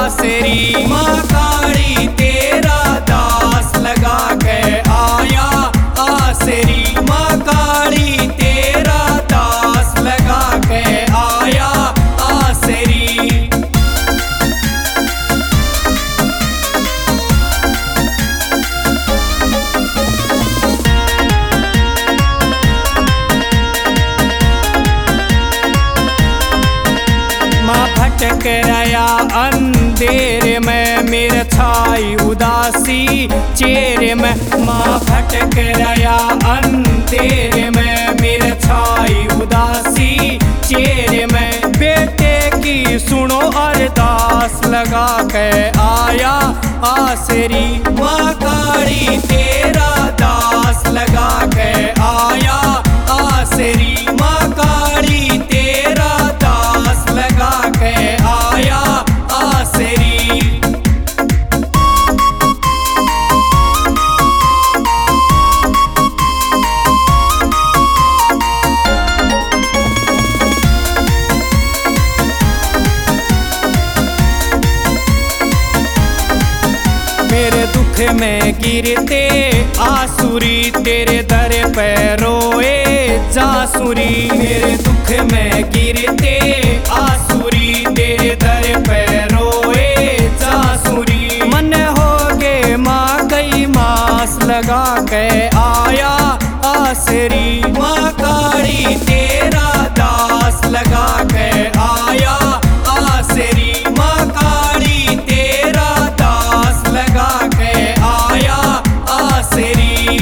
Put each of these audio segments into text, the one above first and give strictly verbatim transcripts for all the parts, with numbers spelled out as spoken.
आसरी। माँ काली तेरा दास लगा के आया आसरी। माँ काली तेरा दास लगा के आया आसरी। माँ भटक रहा अंधेरे में मेरे छाई उदासी चेहरे में। माँ भटक रहा अंधेरे में मेरे छाई उदासी चेहरे में। बेटे की सुनो अरदास लगा के आया आसरी। माँ काली तेरा दास लगा के आया आसरी। माँ काली तेरा दास लगा के आया आसरी। मेरे दुख में गिरते आसुरी तेरे दर पे रोए जासुरी। मेरे दुख में गिरते आसुरी तेरे दर पे रोए जासुरी। मन हो गे माँ गई मास लगा के आया आसरी। माँ काली तेरा दास लगा के आया आसरी। माँ काली तेरा दास लगा के आया आसरी।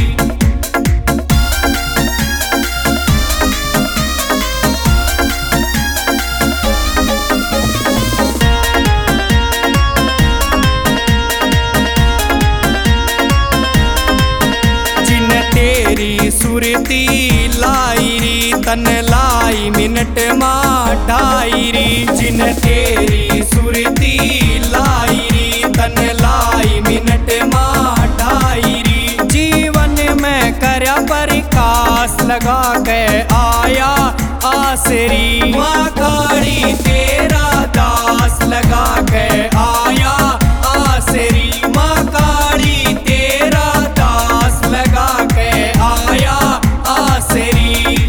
जिन तेरी सुरती लाई री तन लाई मिनट माँ ढाई री। जिन तेरी सुरती लाई री तन लाई मिनट माँ ढाई री। जीवन में करया प्रकाश लगा के आया आसरी। माँ काली तेरा दास लगा के आया आसरी। माँ काली तेरा दास लगा के आया आसरी।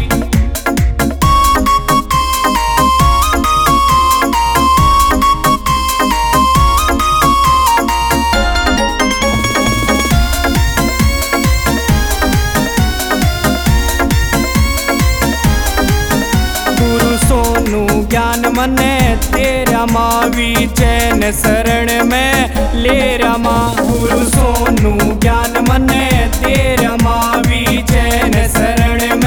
गुरु सोनू ज्ञान मने तेरा मावी चैन शरण में ले रमा। गुरु सोनू ज्ञान मने तेरा मावी चैन शरण